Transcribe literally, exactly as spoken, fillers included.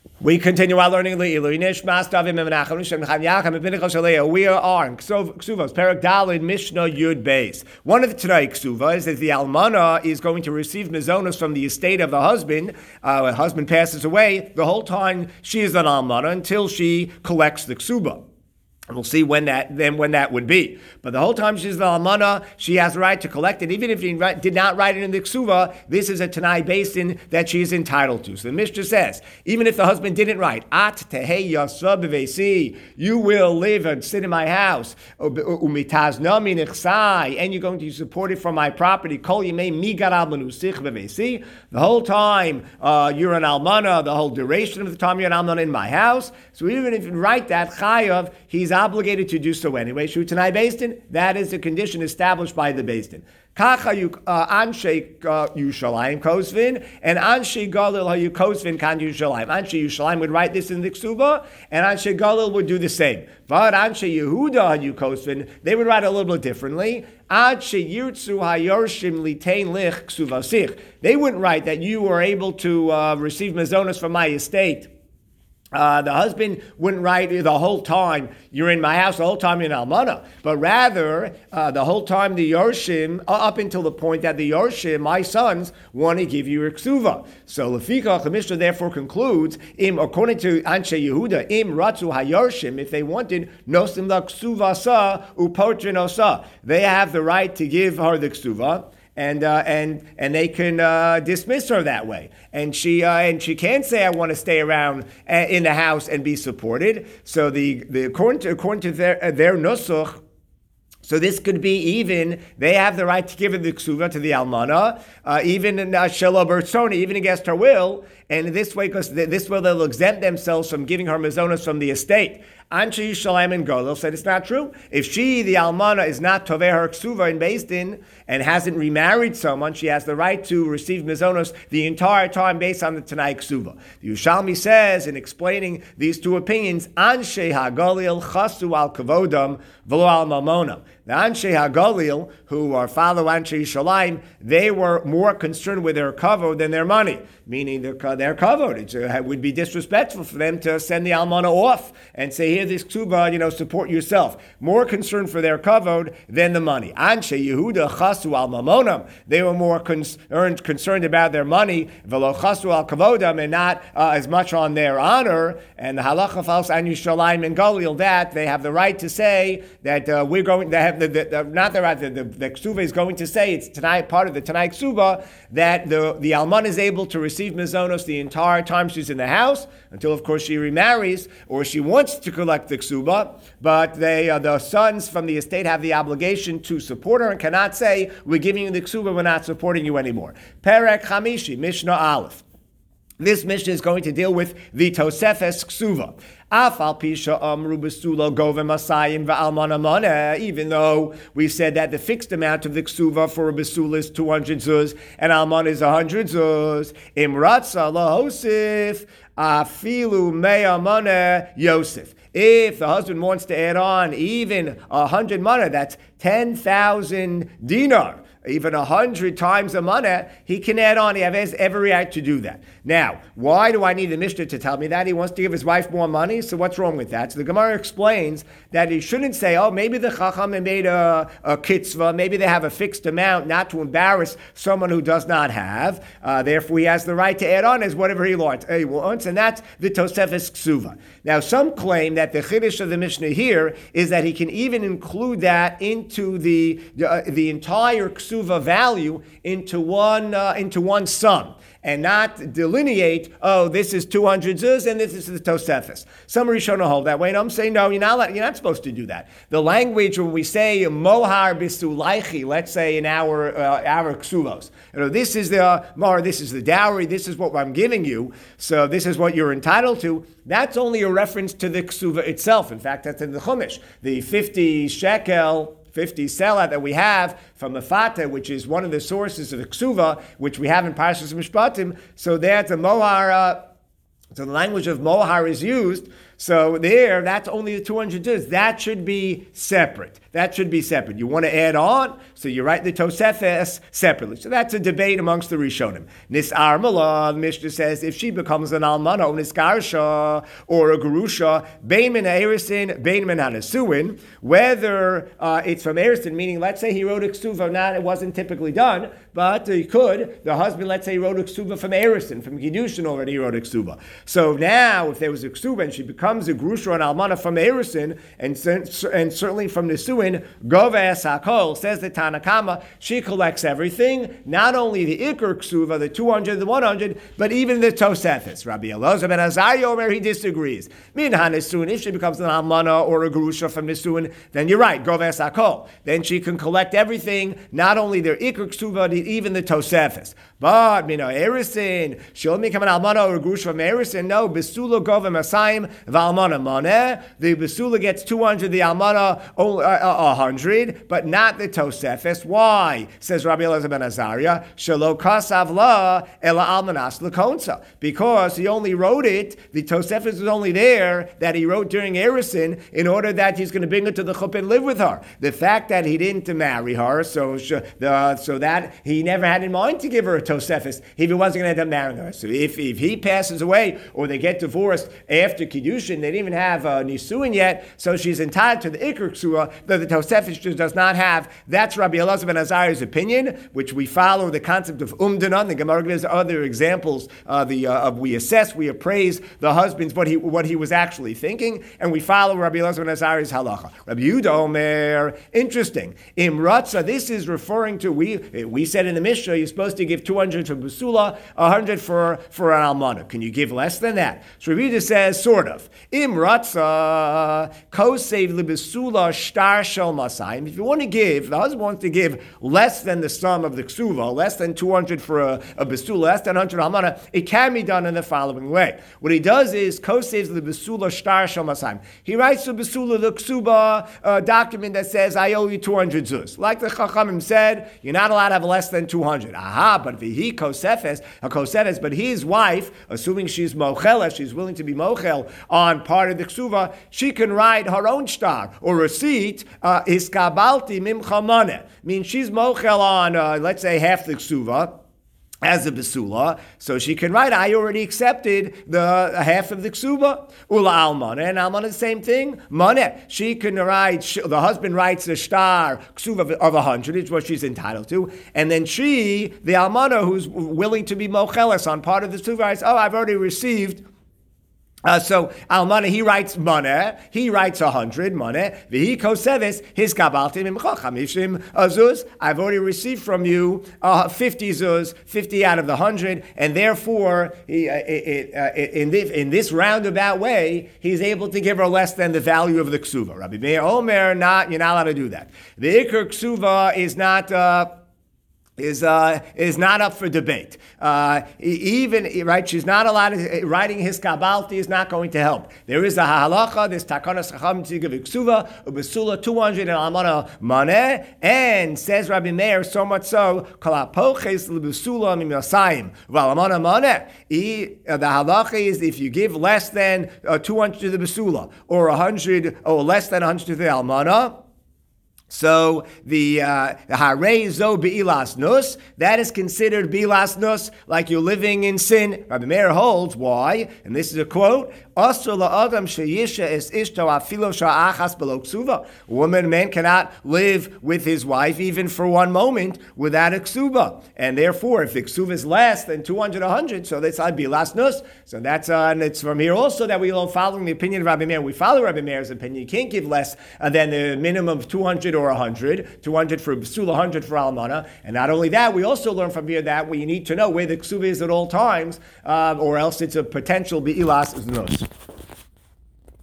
We continue our learning. We are on Ksuvos, Perek Daled, Mishnah Yud Beis. One of the Tanai Ksuvos is that the Almana is going to receive Mizonos from the estate of the husband. Uh, when husband passes away, the whole time she is an Almana until she collects the Ksuba. And we'll see when that then when that would be. But the whole time she's the almana, she has the right to collect it. Even if she did not write it in the ksuva, this is a Tanai basin that she is entitled to. So the Mishnah says, even if the husband didn't write, At tehei yaseh b'veisi, you will live and sit in my house, umitaznami nichsai, and you're going to support it from my property. Kol yimei migaral menusich b'veisi. The whole time uh, you're an almana, the whole duration of the time you're an almana in my house. So even if you write that chayav, he's obligated to do so anyway. Shu Tanai Beis, that is the condition established by the Beis Din. Kacha Anshe Yushalayim Kosvin and Anshe Galil Hayu Kosvin Kan Yushalayim. Anshe Yushalayim would write this in the Ksuba, and Anshe Galil would do the same. But Anshe Yehuda Hayu Kosvin, they would write a little bit differently. Anshe Yirtzu Hayorshim Litain Lich Ksuvasich. They wouldn't write that you were able to uh, receive mazonos from my estate. Uh, the husband wouldn't write the whole time you're in my house, the whole time you're in Almana, but rather uh, the whole time the Yorshim, uh, up until the point that the Yorshim, my sons, want to give you a ksuva. So Lefikach, the Mishnah therefore concludes, im, according to Anshe Yehuda, im ratzu hayorshim, if they wanted, nosim la ksuva sa upotrin osa. They have the right to give her the ksuva. And uh, and and they can uh, dismiss her that way, and she uh, and she can't say I want to stay around uh, in the house and be supported. So the, the according to according to their uh, their nusuch. So this could be even, they have the right to give the ksuva to the almana, uh, even in shelo bertzoni, even against her will, and this way, because this way they'll exempt themselves from giving her mazonos from the estate. Anshe Yushalayim and Galil said it's not true. If she, the almana, is not toveh her ksuva in Beis Din and hasn't remarried someone, she has the right to receive mazonos the entire time based on the Tanai ksuva. The Yushalmi says, in explaining these two opinions, Anshe HaGalil chasu al kavodam v'lo al mamonam. The Anshe HaGalil, who are follow Anshe Yushalayim, they were more concerned with their kavod than their money, meaning their, their kavod. It would be disrespectful for them to send the almana off and say, here, this ksuba, you know, support yourself. More concerned for their kavod than the money. Anshe Yehuda chasu al mamonam. They were more concerned concerned about their money, v'lo chasu al kavodam, and not uh, as much on their honor. And the halacha false an Yushalayim and Galil, that they have the right to say that uh, we're going. They have the, the, the not the right. The, the, the ksuba is going to say it's tonight part of the Tanai ksuba that the the alman is able to receive mizonos the entire time she's in the house until, of course, she remarries or she wants to collect the ksuba, but they, uh, the sons from the estate have the obligation to support her and cannot say, we're giving you the ksuba, we're not supporting you anymore. Perek Chamishi, Mishnah Aleph. This Mishnah is going to deal with the Tosefes ksuva. Afal pisha amru besula govem asayim va'almana maneh. Even though we said that the fixed amount of the ksuva for a besula is two hundred zuz and almana is one hundred zuz, imratza lahosif afilu mea maneh yosef. If the husband wants to add on even a hundred maneh, that's ten thousand dinar, even a hundred times a maneh, he can add on. He has every right to do that. Now, why do I need the Mishnah to tell me that? He wants to give his wife more money, so what's wrong with that? So the Gemara explains that he shouldn't say, oh, maybe the Chacham made a, a kitzvah, maybe they have a fixed amount not to embarrass someone who does not have. Uh, therefore, he has the right to add on as whatever he wants, he wants and that's the Tosefes Ksuva. Now, some claim that the Chiddush of the Mishnah here is that he can even include that into the, uh, the entire Ksuva value into one, uh, into one sum, and not delineate, oh, this is two hundred zuz and this is the Tosefes. Some Rishonim hold that way, and I'm saying, no, you're not, you're not supposed to do that. The language when we say mohar bisulaichi, let's say in our uh, our ksuvos, you know, this is the uh, mar, this is the dowry, this is what I'm giving you, so this is what you're entitled to. That's only a reference to the ksuva itself. In fact, that's in the Chumash. The fifty shekel, fifty selah that we have from the Fatah, which is one of the sources of the Ksuva, which we have in Parshas Mishpatim. So that's a mohar, uh, so the language of mohar is used. So there, that's only the two hundred zuz. That should be separate. That should be separate. You want to add on, so you write the Tosefes separately. So that's a debate amongst the Rishonim. Nis'ar Mala, the Mishnah says, if she becomes an Almana, or Niskarsha, or a Gerusha, Bein min Erisin, Bein min Hanasuin, whether uh, it's from Erisin, meaning, let's say he wrote a Ksuva, not, it wasn't typically done, but he could. The husband, let's say he wrote a Ksuva from Erisin, from Kiddushin already he wrote a Ksuva. So now, if there was a Ksuva and she becomes a Gerusha or an Almana from Erisin, and, and certainly from Nisuin, Goves HaKol, says the Tanakama, she collects everything, not only the Iker Ksuva, the two hundred, the one hundred, but even the Tosefes. Rabbi Elazar ben Azariah Omer, he disagrees. Min HaNisuin, if she becomes an Almana or a Gerusha from Nisuin, then you're right, Goves HaKol. Then she can collect everything, not only their Iker Ksuva, but even the Tosefes. But, you know, Erisin, she'll become an Almana or a Gerusha from Erisin. No, Besula Gove Masayim, Valmana Moneh. The Besula gets two hundred, the Almana only, uh, one hundred, but not the Tosefes. Why? Says Rabbi Elazar ben Azariah, Shelo kasav la ela almanas lekonsa. Because he only wrote it, the Tosefes was only there that he wrote during Erisin in order that he's going to bring her to the chuppah and live with her. The fact that he didn't marry her, so the, so that he never had in mind to give her a Tosefes if he wasn't going to end up marrying her. So if, if he passes away or they get divorced after Kiddushin, they didn't even have uh, Nisuin yet, so she's entitled to the Iker Ksua that the Tosefes just does not have. That's Rabbi Elazar ben Azariah's opinion, which we follow the concept of umdanan. The Gemara gives other examples uh, the, uh, of we assess, we appraise the husband's what he what he was actually thinking, and we follow Rabbi Elazar ben Azariah's halacha. Rabbi Yehuda Omer, interesting. Imratza, this is referring to, we we said in the Mishnah, you're supposed to give two hundred for Basula, one hundred for, for an Almana. Can you give less than that? So Rabbi Yehuda says, sort of. Imratza, kosev libasula shtar shel masayim. If you want to give, the husband wants to give less than the sum of the ksuva, less than two hundred for a, a basula, less than one hundred Almana, it can be done in the following way. What he does is, kosev libasula shtar shel masayim. He writes to basula the ksuba uh, document that says, I owe you two hundred zuz. Like the Chachamim said, you're not allowed to have less than two hundred. Aha, but he kosefes, a kosefes, but his wife, assuming she's mochela, she's willing to be mochel on part of the ksuva, she can write her own star or receipt, uh, iskabalti mimcha maneh. Means she's mochel on, uh, let's say, half the ksuva as a basula, so she can write, I already accepted the half of the ksuba. Ula almana, and almana the same thing. Maneh, she can write, she, the husband writes a star ksuba of a hundred, is what she's entitled to, and then she, the almana, who's willing to be mocheles on part of the ksuba, writes, oh, I've already received. Uh, so Almana, he writes moneh, he writes a hundred moneh. V'hi koseves his kabaltim imcha chamishim zuz. I've already received from you uh, fifty zuz, fifty out of the hundred, and therefore, he, uh, it, uh, in this in this roundabout way, he's able to give her less than the value of the ksuva. Rabbi Meir Omer, not you're not allowed to do that. The ikar ksuva is not. Uh, is uh, is not up for debate. Uh, even, right, she's not allowed to, writing his kabalti is not going to help. There is a halacha, this takanas chacham tzigav ksuva, ubesula two hundred and almana maneh, and says Rabbi Meir, so much so, kalapoches lebesula mimasayim, v'almana maneh. The halacha is if you give less than uh, two hundred to the besula, or one hundred, or less than one hundred to the almana, so the harei zo be'ilas nus, that is considered be'ilas nus, like you're living in sin. Rabbi Meir holds, why? And this is a quote, Asur la'adam sheyisha es ishto afilo sha'achas below ksuva. A woman, man cannot live with his wife even for one moment without a ksuba. And therefore, if the ksuva is less than two hundred, one hundred, so that's I'd be be'ilas nus. So that's, uh, and it's from here also that we are following the opinion of Rabbi Meir. We follow Rabbi Meir's opinion. You can't give less uh, than the minimum of two hundred or one hundred, two hundred for Basula, one hundred for Almana. And not only that, we also learn from here that we need to know where the ksuva is at all times, uh, or else it's a potential be'ilas nus.